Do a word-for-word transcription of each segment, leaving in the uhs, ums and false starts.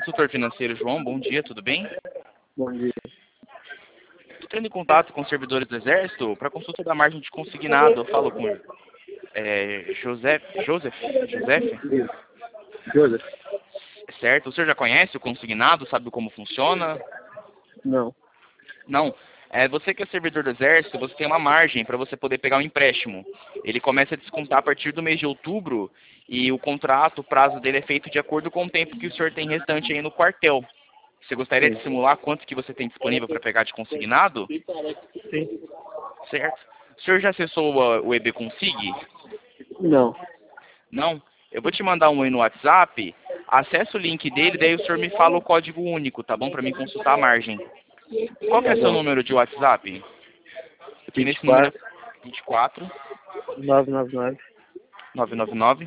consultor financeiro João, bom dia, tudo bem? Bom dia. Estou tendo em contato com os servidores do Exército para consulta da margem de consignado. Eu falo com é, José, Joseph, Joseph, Isso. Joseph? certo? O senhor já conhece o consignado, sabe como funciona? Não. Não. É, você que é servidor do Exército, você tem uma margem para você poder pegar um empréstimo. Ele começa a descontar a partir do mês de outubro e o contrato, o prazo dele é feito de acordo com o tempo que o senhor tem restante aí no quartel. Você gostaria Sim. de simular quanto que você tem disponível para pegar de consignado? Sim. Certo. O senhor já acessou uh, o E B Consig? Não. Não? Eu vou te mandar um aí no WhatsApp. Acesse o link dele, daí o senhor me fala o código único, tá bom? Para mim consultar a margem. Qual que Tá é seu bom. número de WhatsApp? Aqui vinte e nesse número quatro, vinte e quatro, nove nove nove, nove nove nove,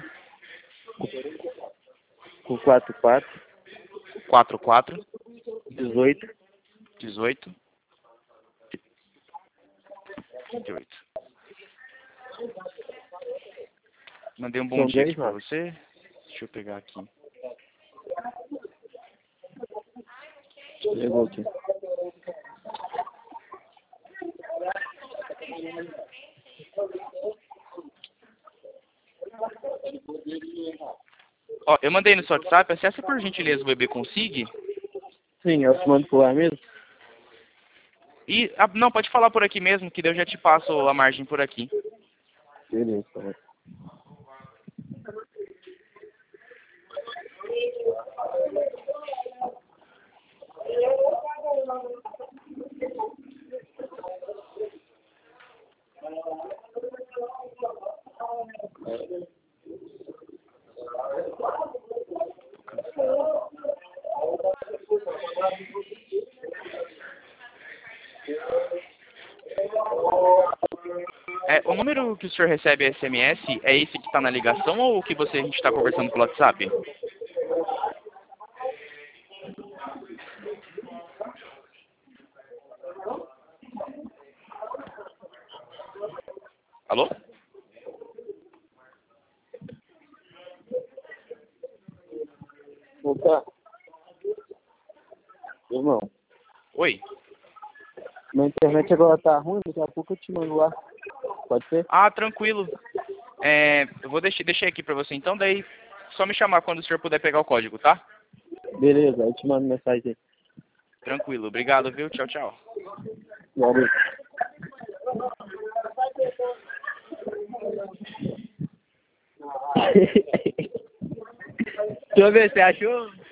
quatro quatro, quatro quatro, dezoito. dezoito, trinta e oito. Mandei um bom São dia dez aqui para nove. você. Deixa eu pegar aqui. Chegou aqui. Ó, eu mandei no seu WhatsApp. Acesse por gentileza o E B Consig. Sim, eu te mando por lá mesmo? E, ah, não, pode falar por aqui mesmo, que daí eu já te passo a margem por aqui. Beleza, tá bom. É, o número que o senhor recebe S M S é esse que está na ligação ou o que você, a gente está conversando pelo WhatsApp? Alô? Opa. Irmão, Oi? minha internet agora tá ruim, daqui a pouco eu te mando lá. Pode ser? Ah, tranquilo. É, eu vou deixar, deixar aqui para você então, daí só me chamar quando o senhor puder pegar o código, tá? Beleza, eu te mando mensagem aí. Tranquilo. Obrigado, viu? Tchau, tchau. Valeu. Deixa eu ver, você achou?